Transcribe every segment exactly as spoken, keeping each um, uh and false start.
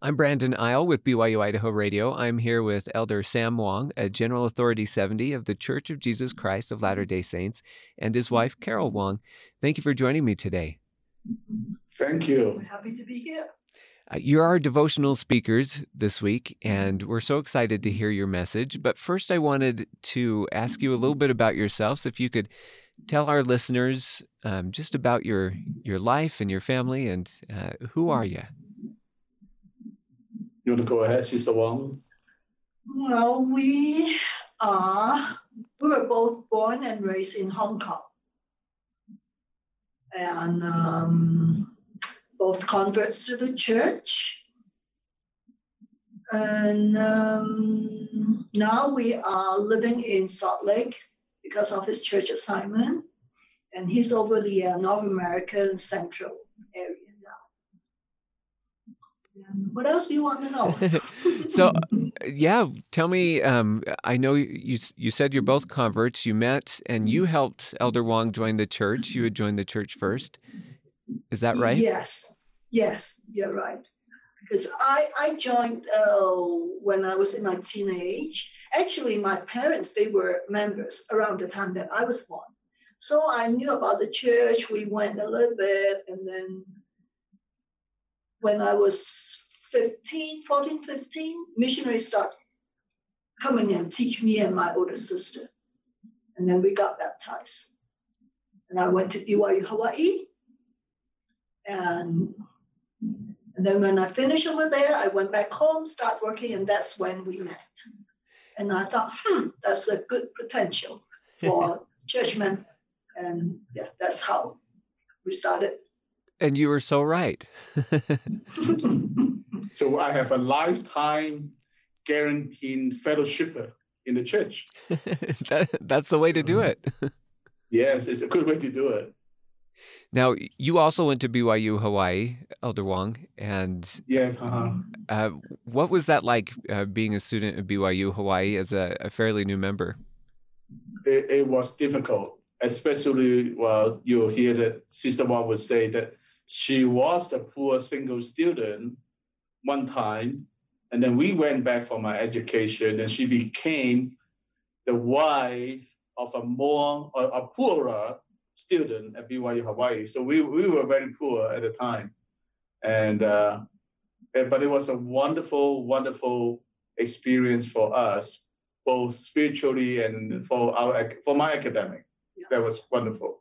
I'm Brandon Isle with B Y U Idaho Radio. I'm here with Elder Sam Wong, a General Authority seventy of the Church of Jesus Christ of Latter-day Saints, and his wife, Carol Wong. Thank you for joining me today. Thank you. We're happy to be here. Uh, you're our devotional speakers this week, and we're so excited to hear your message. But first, I wanted to ask you a little bit about yourselves. If you could tell our listeners um, just about your your life and your family, and uh, who are you? You want to go ahead, Sister Wong? Well, we are, we were both born and raised in Hong Kong. And um, both converts to the church. And um, now we are living in Salt Lake because of his church assignment. And he's over the uh, North American Central area now. And what else do you want to know? So, yeah, tell me, um, I know you you said you're both converts. You met and you helped Elder Wong join the church. You had joined the church first. Is that right? Yes, yes, you're right. Because I, I joined uh, when I was in my teenage. Actually, my parents, they were members around the time that I was born. So I knew about the church. We went a little bit. And then when I was fifteen, fourteen, fifteen, missionaries started coming and teach me and my older sister. And then we got baptized. And I went to B Y U Hawaii. And, and then when I finished over there, I went back home, start working, and that's when we met. And I thought, hmm, that's a good potential for church member. And yeah, that's how we started. And you were so right. So I have a lifetime guaranteed fellowship in the church. that, that's the way to do it. Yes, it's a good way to do it. Now, you also went to B Y U Hawaii, Elder Wong, and yes, uh-huh. uh, what was that like uh, being a student at B Y U Hawaii as a, a fairly new member? It, it was difficult, especially well, you hear that Sister Wong would say that she was a poor single student one time, and then we went back for my education, and she became the wife of a more a, a poorer student at B Y U Hawaii. So we, we were very poor at the time. And uh, but it was a wonderful, wonderful experience for us, both spiritually and for our for my academic. Yeah. That was wonderful.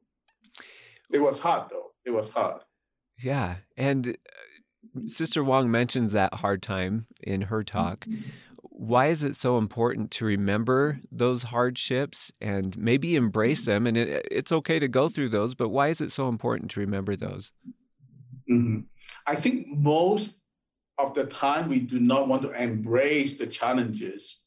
It was hard though. It was hard. Yeah. And Sister Wong mentions that hard time in her talk. Why is it so important to remember those hardships and maybe embrace them? And it, it's okay to go through those, but why is it so important to remember those? Mm-hmm. I think most of the time we do not want to embrace the challenges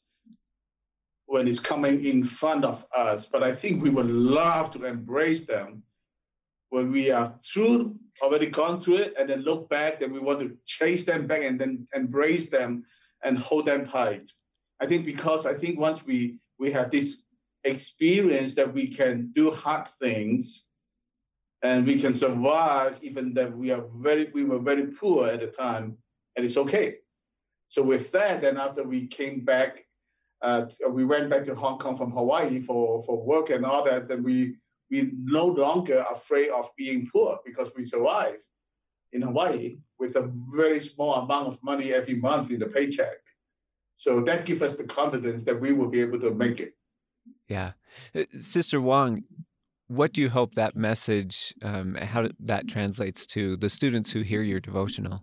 when it's coming in front of us, but I think we would love to embrace them when we are through, already gone through it, and then look back, then we want to chase them back and then embrace them and hold them tight. I think because I think once we, we have this experience that we can do hard things and we can survive, even that we are very we were very poor at the time, and it's okay. So with that, then after we came back, uh, we went back to Hong Kong from Hawaii for, for work and all that, then we we no longer afraid of being poor because we survived in Hawaii with a very small amount of money every month in the paycheck. So that gives us the confidence that we will be able to make it. Yeah. Sister Wong, what do you hope that message, um, how that translates to the students who hear your devotional?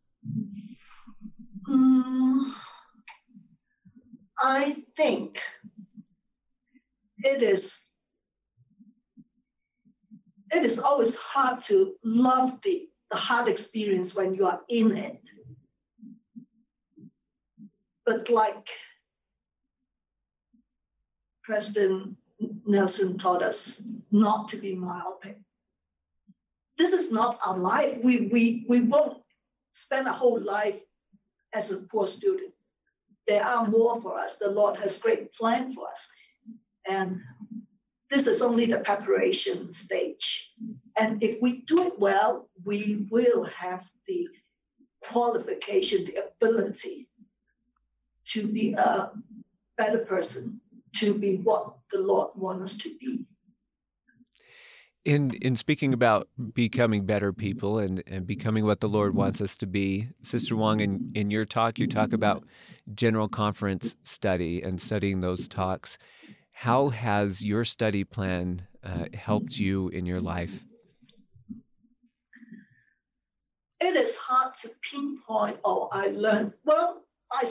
Um, I think it is it is always hard to love the, the hard experience when you are in it. But like President Nelson taught us not to be myopic. This is not our life. We, we, we won't spend a whole life as a poor student. There are more for us. The Lord has great plan for us. And this is only the preparation stage. And if we do it well, we will have the qualification, the ability to be a better person, to be what the Lord wants us to be. In in speaking about becoming better people and, and becoming what the Lord wants us to be, Sister Wong, in, in your talk, you talk about general conference study and studying those talks. How has your study plan uh, helped you in your life? It is hard to pinpoint, oh, I learned, well, I,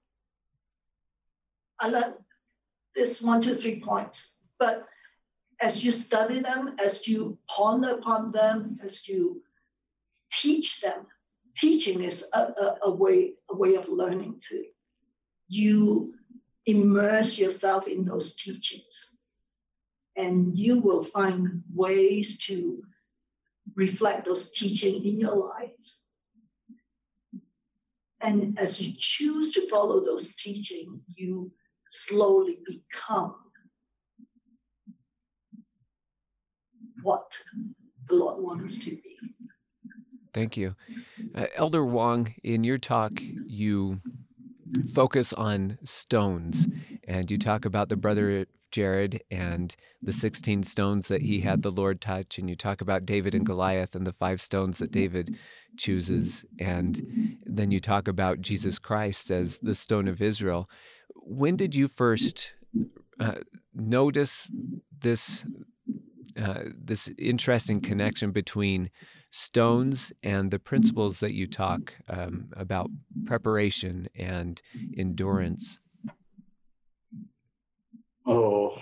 I learned this one, two, three points, but as you study them, as you ponder upon them, as you teach them, teaching is a, a, a way a way of learning too. You immerse yourself in those teachings, and you will find ways to reflect those teachings in your lives. And as you choose to follow those teachings, you slowly become what the Lord wants us to be. Thank you. Uh, Elder Wong, in your talk, you focus on stones, and you talk about the brother Jared and the sixteen stones that he had the Lord touch, and you talk about David and Goliath and the five stones that David chooses, and then you talk about Jesus Christ as the stone of Israel. When did you first uh, notice this Uh, this interesting connection between stones and the principles that you talk um, about preparation and endurance? Oh,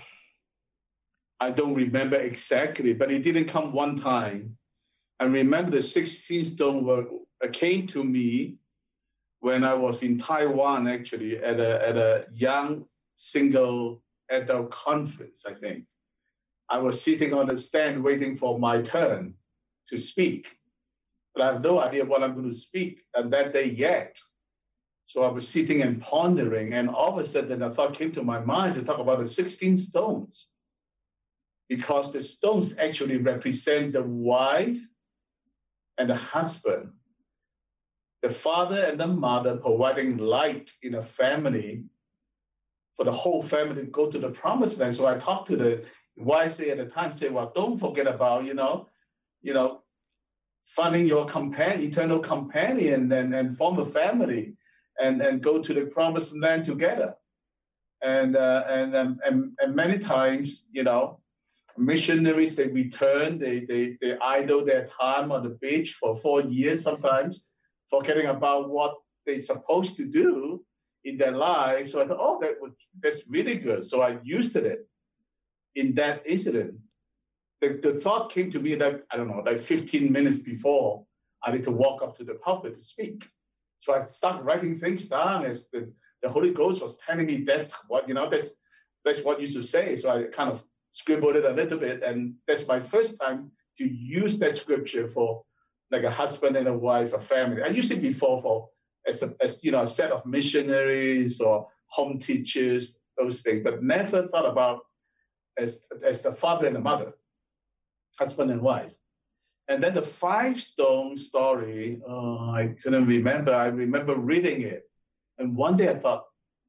I don't remember exactly, but it didn't come one time. I remember the sixteen stone were, uh, came to me when I was in Taiwan, actually, at a, at a young single adult conference, I think. I was sitting on the stand waiting for my turn to speak, but I have no idea what I'm going to speak on that day yet. So I was sitting and pondering, and all of a sudden a thought came to my mind to talk about the sixteen stones, because the stones actually represent the wife and the husband, the father and the mother providing light in a family for the whole family to go to the promised land. So I talked to the wise at the time, say, well, don't forget about, you know, you know, finding your companion, eternal companion, and, and form a family, and, and go to the promised land together. And, uh, and, um, and, and many times, you know, missionaries, they return, they, they, they idle their time on the beach for four years sometimes, forgetting about what they're supposed to do in their life. So I thought, oh, that was, that's really good. So I used it in that incident. The, the thought came to me that, I don't know, like fifteen minutes before I need to walk up to the pulpit to speak. So I started writing things down as the, the Holy Ghost was telling me that's what, you know, that's, that's what you should say. So I kind of scribbled it a little bit. And that's my first time to use that scripture for like a husband and a wife, a family. I used it before for as, a, as you know, a set of missionaries or home teachers, those things, but never thought about as, as the father and the mother, husband and wife. And then the five stone story, uh, I couldn't remember. I remember reading it. And one day I thought,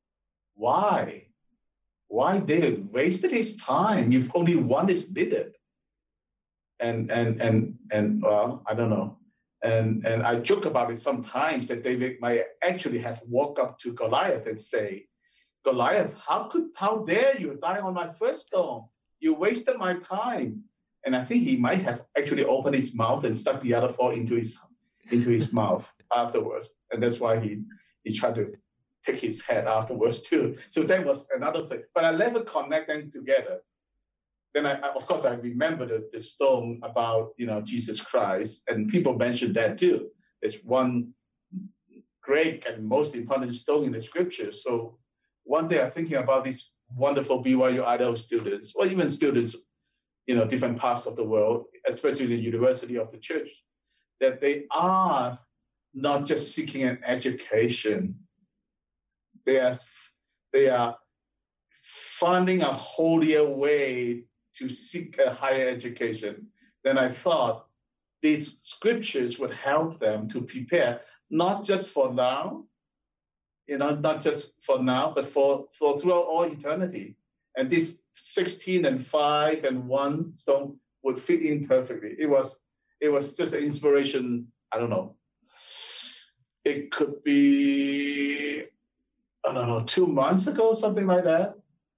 why? Why David wasted his time if only one is needed? And, and, and, and well, I don't know. And, and I joke about it sometimes that David might actually have walked up to Goliath and say, Goliath, how could, how dare you die on my first stone? You wasted my time. And I think he might have actually opened his mouth and stuck the other four into his into his mouth afterwards. And that's why he, he tried to take his head afterwards too. So that was another thing. But I never connect them together. Then, I, I, of course, I remember the, the stone about, you know, Jesus Christ. And people mentioned that too. There's one great and most important stone in the scriptures. So one day I'm thinking about these wonderful B Y U Idaho students, or even students, you know, different parts of the world, especially the University of the Church, that they are not just seeking an education. They are, they are finding a holier way to seek a higher education. Then I thought these scriptures would help them to prepare not just for now, you know, not just for now, but for, for throughout all eternity. And this sixteen and five and one stone would fit in perfectly. It was, it was just an inspiration. I don't know. It could be, I don't know, two months ago, something like that.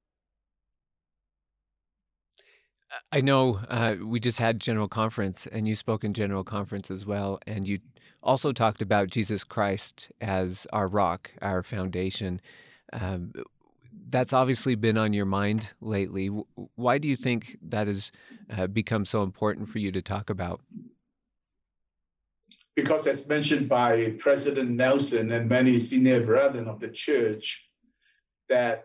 I know uh, we just had General Conference, and you spoke in General Conference as well, and you also talked about Jesus Christ as our rock, our foundation. Um, that's obviously been on your mind lately. Why do you think that has uh, become so important for you to talk about? Because as mentioned by President Nelson and many senior brethren of the church, that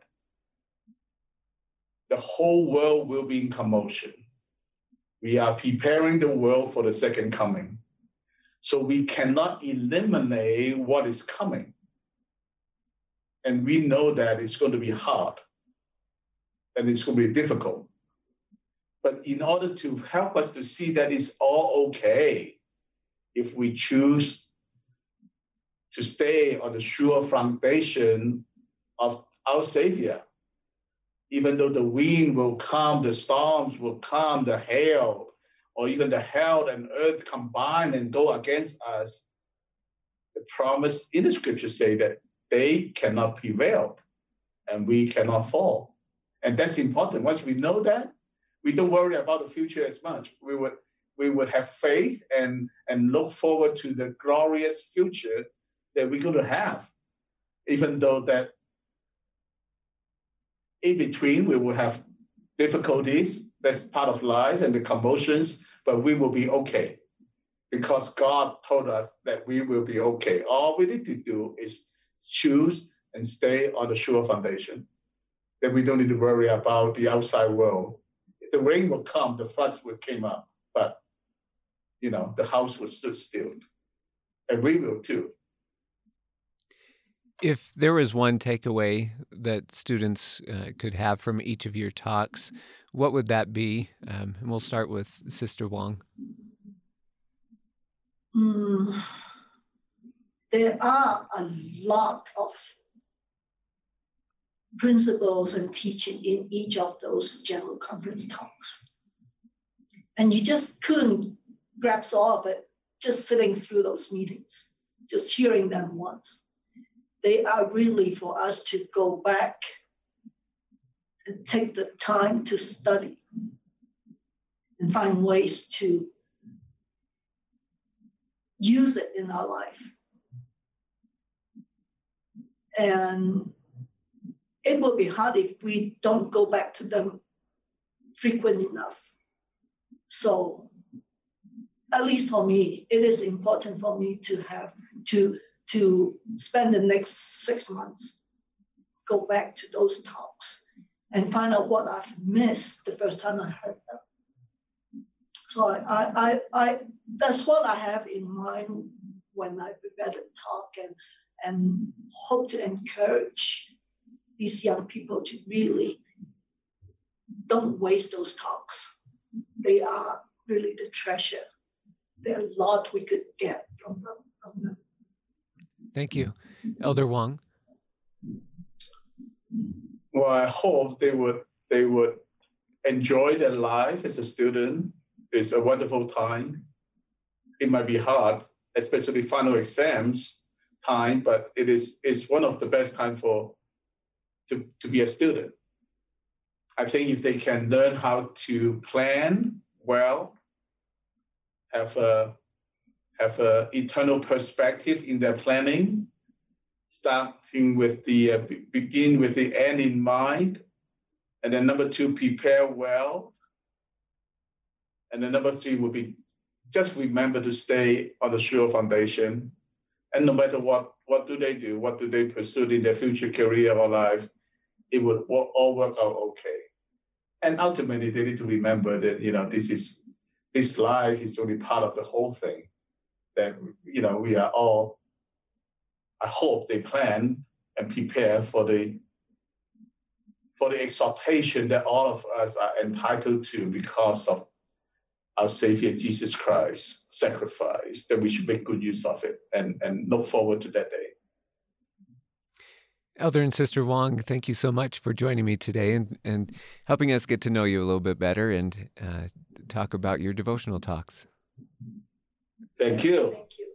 the whole world will be in commotion. We are preparing the world for the second coming. So we cannot eliminate what is coming. And we know that it's going to be hard and it's going to be difficult. But in order to help us to see that it's all okay, if we choose to stay on the sure foundation of our Savior, even though the wind will come, the storms will come, the hail, or even the hell and earth combine and go against us, the promise in the scriptures say that they cannot prevail and we cannot fall. And that's important. Once we know that, we don't worry about the future as much. We would we would have faith and, and look forward to the glorious future that we're going to have, even though that in between we will have difficulties. That's part of life and the commotions, but we will be okay because God told us that we will be okay. All we need to do is choose and stay on the sure foundation, that we don't need to worry about the outside world. The rain will come, the floods will come up, but you know, the house will stood still. And we will too. If there was one takeaway that students uh, could have from each of your talks, what would that be? Um, and we'll start with Sister Wong. Mm, there are a lot of principles and teaching in each of those General Conference talks. And you just couldn't grasp all of it just sitting through those meetings, just hearing them once. They are really for us to go back and take the time to study and find ways to use it in our life. And it will be hard if we don't go back to them frequent enough. So at least for me, it is important for me to have to, to spend the next six months, go back to those talks and find out what I've missed the first time I heard them. So I, I, I, I that's what I have in mind when I prepare the talk, and, and hope to encourage these young people to really don't waste those talks. They are really the treasure. There are a lot we could get from them. From them. Thank you. Elder Wong. Well, I hope they would they would enjoy their life as a student. It's a wonderful time. It might be hard, especially final exams time, but it is it's one of the best time for to, to be a student. I think if they can learn how to plan well, have a have a eternal perspective in their planning, starting with the uh, begin with the end in mind, and then number two, prepare well, and then number three would be just remember to stay on the sure foundation, and no matter what what do they do, what do they pursue in their future career or life, it would all work out okay. And ultimately, they need to remember that you know this is. This life is only part of the whole thing, that, you know, we are all, I hope they plan and prepare for the, for the exaltation that all of us are entitled to because of our Savior Jesus Christ sacrifice, that we should make good use of it and, and look forward to that day. Elder and Sister Wong, thank you so much for joining me today and, and helping us get to know you a little bit better and uh, talk about your devotional talks. Thank you. Thank you.